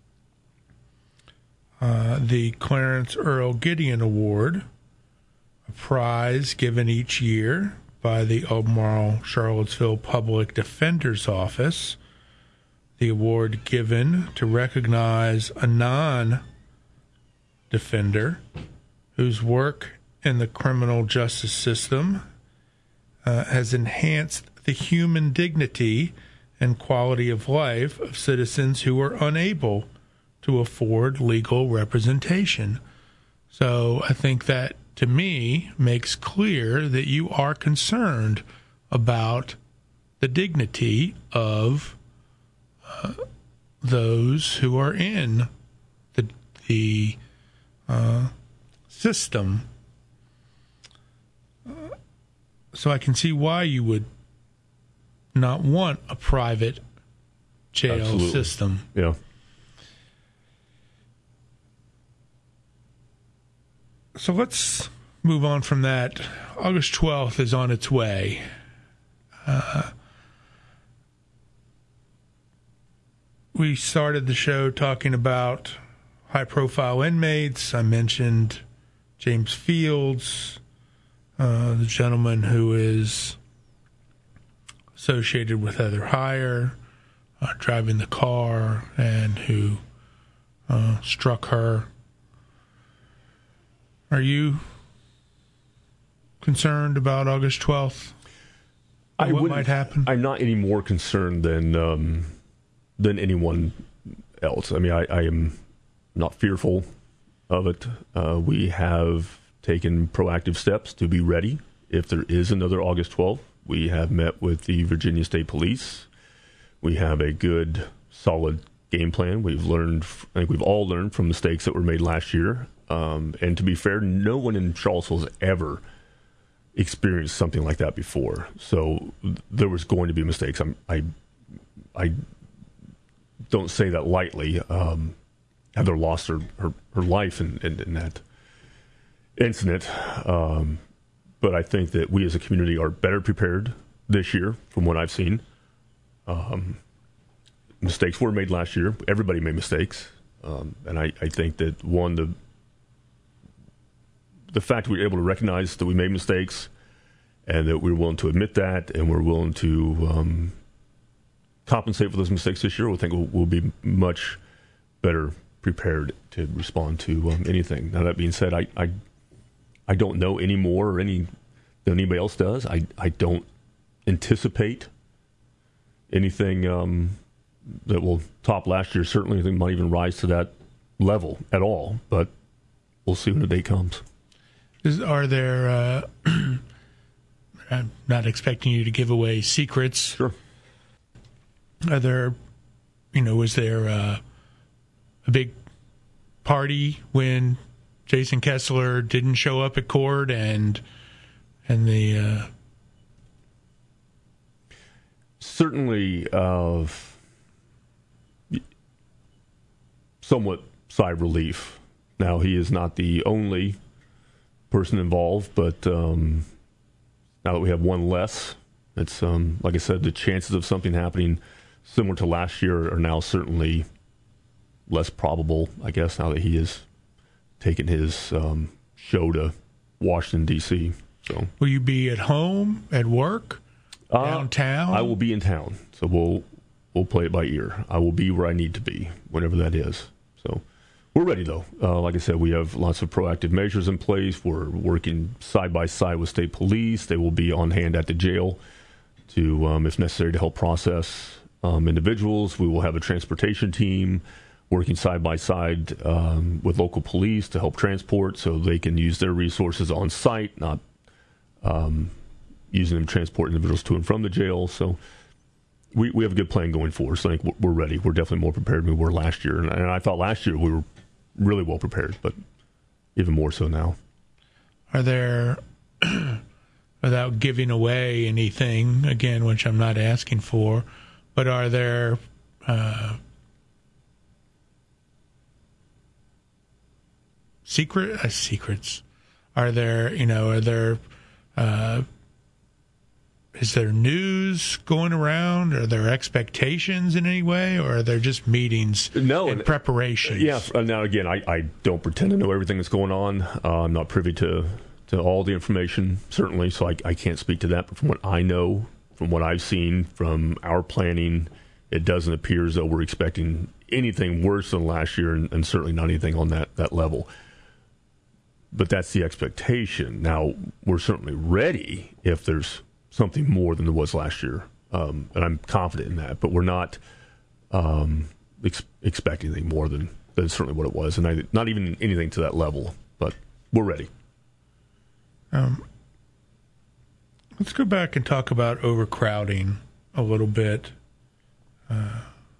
uh, the Clarence Earl Gideon Award, a prize given each year by the Albemarle Charlottesville Public Defender's Office. The award given to recognize a non-defender whose work in the criminal justice system uh, has enhanced the human dignity and quality of life of citizens who are unable to afford legal representation. So I think that, to me, makes clear that you are concerned about the dignity of uh, those who are in the the uh, system. Uh, so I can see why you would not want a private jail Absolutely. system. Yeah. So let's move on from that. August twelfth is on its way. Uh, we started the show talking about high-profile inmates. I mentioned James Fields, uh, the gentleman who is associated with Heather Heyer, uh, driving the car, and who uh, struck her. Are you concerned about August twelfth? I what wouldn't- might happen? I'm not any more concerned than um, than anyone else. I mean, I, I am not fearful of it. Uh, we have taken proactive steps to be ready if there is another August twelfth. We have met with the Virginia State Police. We have a good, solid game plan. We've learned, I think we've all learned from mistakes that were made last year. Um, and to be fair, no one in Charlottesville has ever experienced something like that before. So there was going to be mistakes. I'm, I I don't say that lightly. Um, Heather lost her, her, her life in, in, in that incident. Um, but I think that we as a community are better prepared this year from what I've seen. Um, mistakes were made last year. Everybody made mistakes. Um, and I, I think that, one, the the fact that we were able to recognize that we made mistakes and that we were willing to admit that and we're willing to um, compensate for those mistakes this year, I think we'll, we'll be much better prepared to respond to um, anything. Now, that being said, I, I I don't know any more or any than anybody else does. I, I don't anticipate anything um, that will top last year. Certainly, I think might even rise to that level at all. But we'll see when the day comes. Is, are there, uh, I'm not expecting you to give away secrets. Sure. Are there, you know, was there uh, a big party when Jason Kessler didn't show up at court and and the... Uh... Certainly uh, somewhat sigh of relief. Now, he is not the only person involved, but um, now that we have one less, it's um, like I said, the chances of something happening similar to last year are now certainly less probable, I guess, now that he has taken his um, show to Washington, D C So, will you be at home, at work, uh, downtown? I will be in town, so we'll we'll play it by ear. I will be where I need to be, whenever that is. So. We're ready, though. Uh, like I said, we have lots of proactive measures in place. We're working side by side with state police. They will be on hand at the jail to, um, if necessary, to help process um, individuals. We will have a transportation team working side by side um, with local police to help transport so they can use their resources on site, not um, using them to transport individuals to and from the jail. So we, we have a good plan going forward. So I think we're ready. We're definitely more prepared than we were last year. And, and I thought last year we were really well prepared, but even more so now. Are there, without giving away anything, again, which I'm not asking for, but are there uh, secret uh, secrets? Are there, you know, are there, uh, is there news going around? Are there expectations in any way, or are there just meetings no, and, and preparations? Yeah. Now, again, I, I don't pretend to know everything that's going on. Uh, I'm not privy to, to all the information, certainly, so I, I can't speak to that. But from what I know, from what I've seen, from our planning, it doesn't appear as though we're expecting anything worse than last year, and, and certainly not anything on that, that level. But that's the expectation. Now, we're certainly ready if there's something more than there was last year, um, and I'm confident in that. But we're not um, ex- expecting anything more than, than certainly what it was, and I, not even anything to that level. But we're ready. Um, let's go back and talk about overcrowding a little bit. Uh,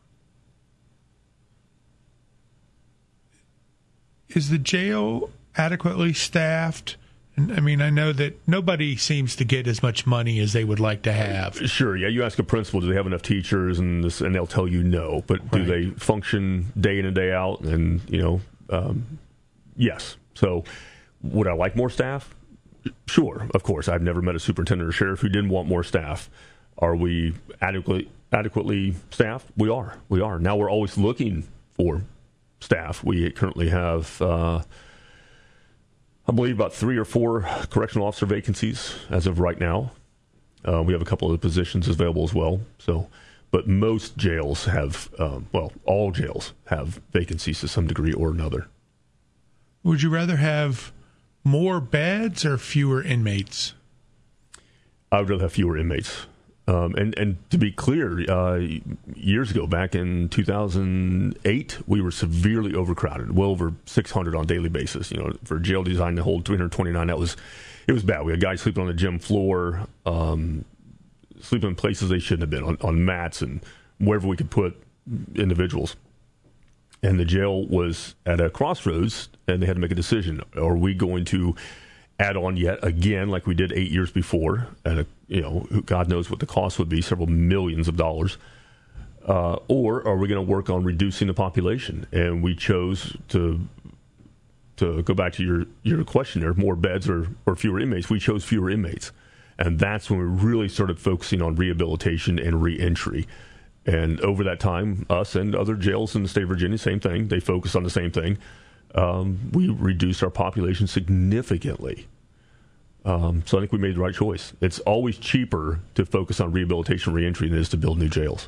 is the jail adequately staffed? And, I mean, I know that nobody seems to get as much money as they would like to have. Sure, yeah. You ask a principal, do they have enough teachers, and this, and they'll tell you no. But do Right. they function day in and day out? And, you know, um, yes. So would I like more staff? Sure, of course. I've never met a superintendent or sheriff who didn't want more staff. Are we adequately adequately staffed? We are. We are. Now we're always looking for staff. We currently have... Uh, I believe about three or four correctional officer vacancies as of right now. Uh, we have a couple of positions available as well. So, but most jails have, um, well, all jails have vacancies to some degree or another. Would you rather have more beds or fewer inmates? I would rather have fewer inmates. Um, and, and to be clear, uh, years ago, back in two thousand eight, we were severely overcrowded, well over six hundred on a daily basis. You know, for a jail designed to hold three hundred twenty-nine, that was it was bad. We had guys sleeping on the gym floor, um, sleeping in places they shouldn't have been, on, on mats and wherever we could put individuals. And the jail was at a crossroads, and they had to make a decision: are we going to add on yet again, like we did eight years before, and a, you know, God knows what the cost would be, several millions of dollars, uh, or are we going to work on reducing the population? And we chose to to go back to your, your question there, more beds or, or fewer inmates. We chose fewer inmates, and that's when we really started focusing on rehabilitation and reentry. And over that time, us and other jails in the state of Virginia, same thing. They focus on the same thing. Um, we reduced our population significantly. Um, so I think we made the right choice. It's always cheaper to focus on rehabilitation and reentry than it is to build new jails.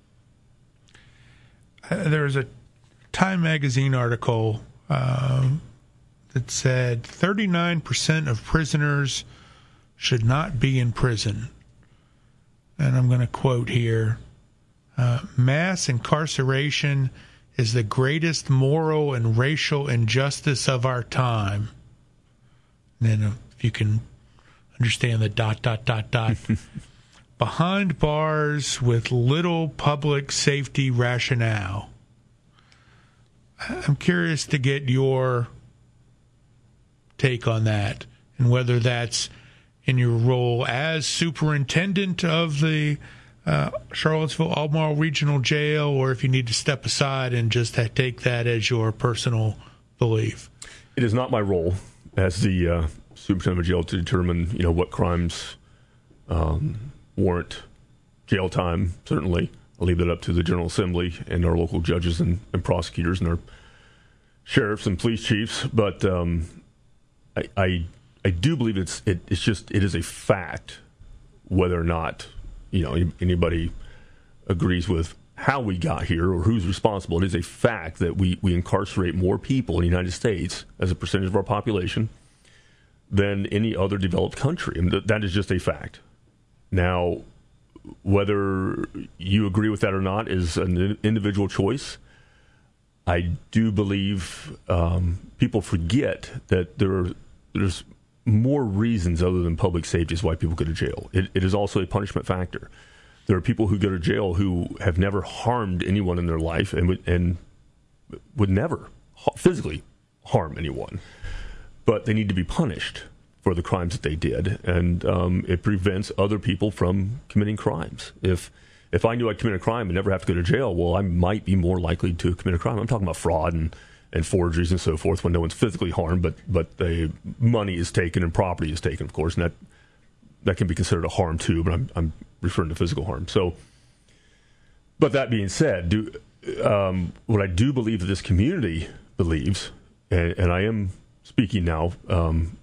Uh, there was a Time magazine article um, that said thirty-nine percent of prisoners should not be in prison. And I'm going to quote here, uh, mass incarceration is the greatest moral and racial injustice of our time. And then uh, if you can understand the dot, dot, dot, dot. Behind bars with little public safety rationale. I'm curious to get your take on that, and whether that's in your role as superintendent of the uh, Charlottesville Albemarle Regional Jail, or if you need to step aside and just ha- take that as your personal belief. It is not my role as the uh, superintendent of jail to determine, you know, what crimes um, warrant jail time. Certainly, I'll leave that up to the General Assembly and our local judges and, and prosecutors and our sheriffs and police chiefs. But um, I, I I do believe it's it, it's just it is a fact, whether or not, you know, anybody agrees with how we got here or who's responsible. It is a fact that we, we incarcerate more people in the United States as a percentage of our population than any other developed country. And th- that is just a fact. Now, whether you agree with that or not is an individual choice. I do believe um, people forget that there are, there's more reasons other than public safety is why people go to jail. It, it is also a punishment factor. There are people who go to jail who have never harmed anyone in their life and would, and would never physically harm anyone, but they need to be punished for the crimes that they did, and um, it prevents other people from committing crimes. If if I knew I'd commit a crime and never have to go to jail, well, I might be more likely to commit a crime. I'm talking about fraud and, and forgeries and so forth when no one's physically harmed, but but the money is taken and property is taken, of course, and that that can be considered a harm too, but I'm, I'm referring to physical harm. So, but that being said, do, um, what I do believe that this community believes, and, and I am speaking now um,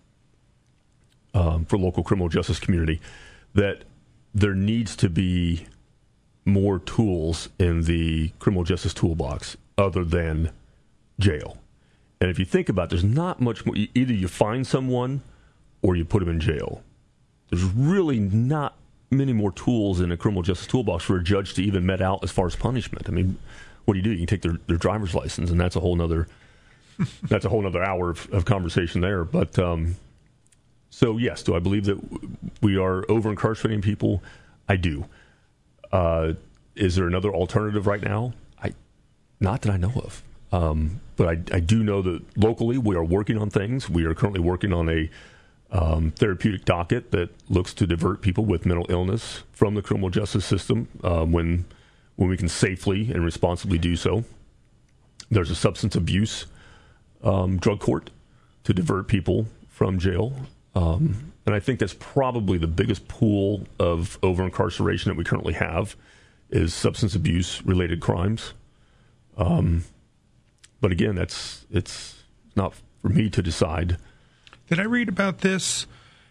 um, for local criminal justice community, that there needs to be more tools in the criminal justice toolbox other than jail. And if you think about it, there's not much more. Either you find someone or you put them in jail. There's really not many more tools in a criminal justice toolbox for a judge to even met out as far as punishment. I mean, what do you do? You can take their, their driver's license, and that's a whole nother that's a whole nother hour of, of conversation there. But um, so yes, do I believe that we are over incarcerating people? I do. Uh, is there another alternative right now? I not that I know of. Um, but I, I do know that locally we are working on things. We are currently working on a Um, therapeutic docket that looks to divert people with mental illness from the criminal justice system uh, when when we can safely and responsibly do so. There's a substance abuse um, drug court to divert people from jail. Um, and I think that's probably the biggest pool of over-incarceration that we currently have is substance abuse-related crimes. Um, but again, that's it's not for me to decide. Did I read about this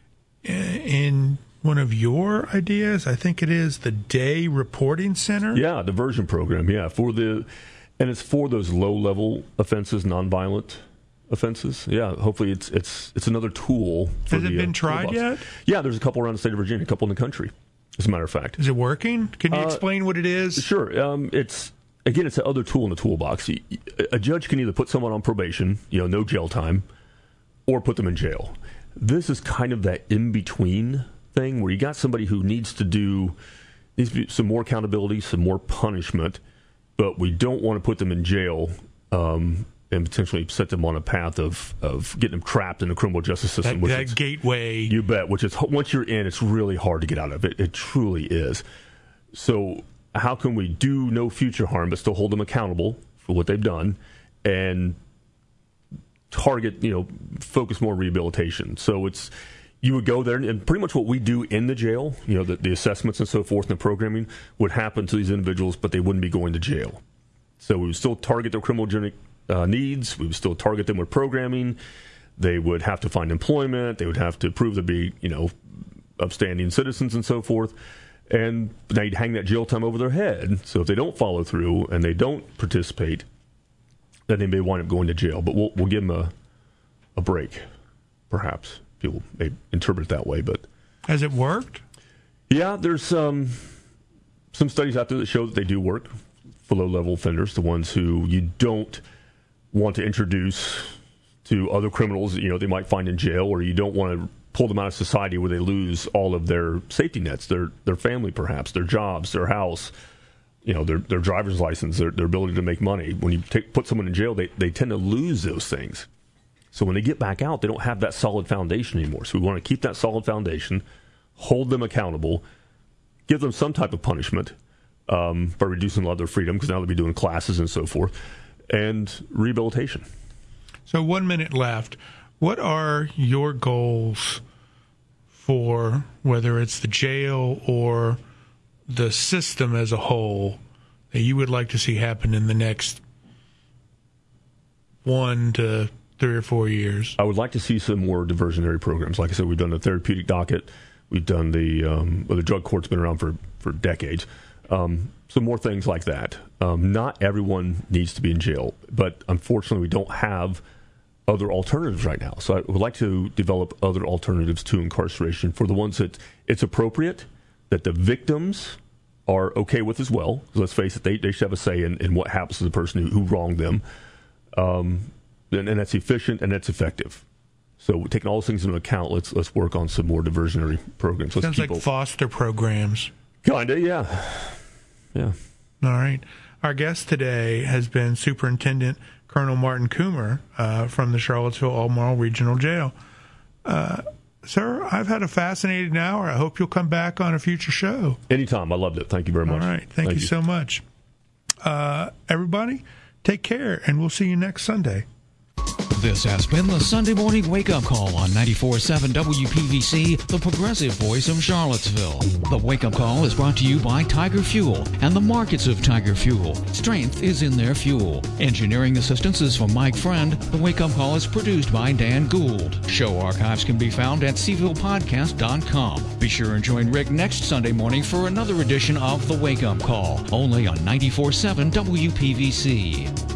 in one of your ideas? I think it is the Day Reporting Center. Yeah, diversion program. Yeah, for the and it's for those low level offenses, nonviolent offenses. Yeah, hopefully it's it's it's another tool. For Has the, it been uh, tried toolbox. yet? Yeah, there's a couple around the state of Virginia, a couple in the country, as a matter of fact. Is it working? Can you Uh, explain what it is? Sure. Um, it's again, it's another tool in the toolbox. A judge can either put someone on probation, you know, no jail time, or put them in jail. This is kind of that in between thing where you got somebody who needs to do needs to be some more accountability, some more punishment, but we don't want to put them in jail um, and potentially set them on a path of, of getting them trapped in the criminal justice system. That, which that is, gateway. You bet. Which is once you're in, it's really hard to get out of it. It truly is. So how can we do no future harm but still hold them accountable for what they've done and target, you know, focus more rehabilitation? So it's you would go there, and pretty much what we do in the jail, you know, the, the assessments and so forth and the programming would happen to these individuals, but they wouldn't be going to jail. So we would still target their criminogenic uh, needs. We would still target them with programming. They would have to find employment. They would have to prove to be, you know, upstanding citizens and so forth. And now you'd hang that jail time over their head. So if they don't follow through and they don't participate, then they may wind up going to jail. But we'll, we'll give them a, a break, perhaps. People may interpret it that way, but has it worked? Yeah, there's um, some studies out there that show that they do work for low-level offenders, the ones who you don't want to introduce to other criminals, you know, they might find in jail, or you don't want to pull them out of society where they lose all of their safety nets, their their family, perhaps, their jobs, their house, you know, their their driver's license, their, their ability to make money. When you take, put someone in jail, they, they tend to lose those things. So when they get back out, they don't have that solid foundation anymore. So we want to keep that solid foundation, hold them accountable, give them some type of punishment um, by reducing a lot of their freedom, because now they'll be doing classes and so forth, and rehabilitation. So one minute left. What are your goals for whether it's the jail or the system as a whole that you would like to see happen in the next one to three or four years? I would like to see some more diversionary programs. Like I said, we've done the therapeutic docket. We've done the um, well, the drug court's been around for, for decades. Um, some more things like that. Um, not everyone needs to be in jail, but unfortunately we don't have other alternatives right now. So I would like to develop other alternatives to incarceration for the ones that it's appropriate, that the victims are okay with as well. Let's face it, they, they should have a say in, in what happens to the person who, who wronged them. Um, and, and that's efficient and that's effective. So taking all those things into account, let's let's work on some more diversionary programs. Let's Sounds keep like a, foster programs. Kinda, yeah. Yeah. All right. Our guest today has been Superintendent Colonel Martin Coomer uh, from the Charlottesville Albemarle Regional Jail. Uh, sir, I've had a fascinating hour. I hope you'll come back on a future show. Anytime. I loved it. Thank you very much. All right. Thank, Thank you, you so much. Uh, everybody, take care, and we'll see you next Sunday. This has been the Sunday Morning Wake Up Call on ninety-four point seven W P V C, the progressive voice of Charlottesville. The Wake Up Call is brought to you by Tiger Fuel and the markets of Tiger Fuel. Strength is in their fuel. Engineering assistance is from Mike Friend. The Wake Up Call is produced by Dan Gould. Show archives can be found at c ville podcast dot com. Be sure and join Rick next Sunday morning for another edition of the Wake Up Call, only on ninety-four point seven W P V C.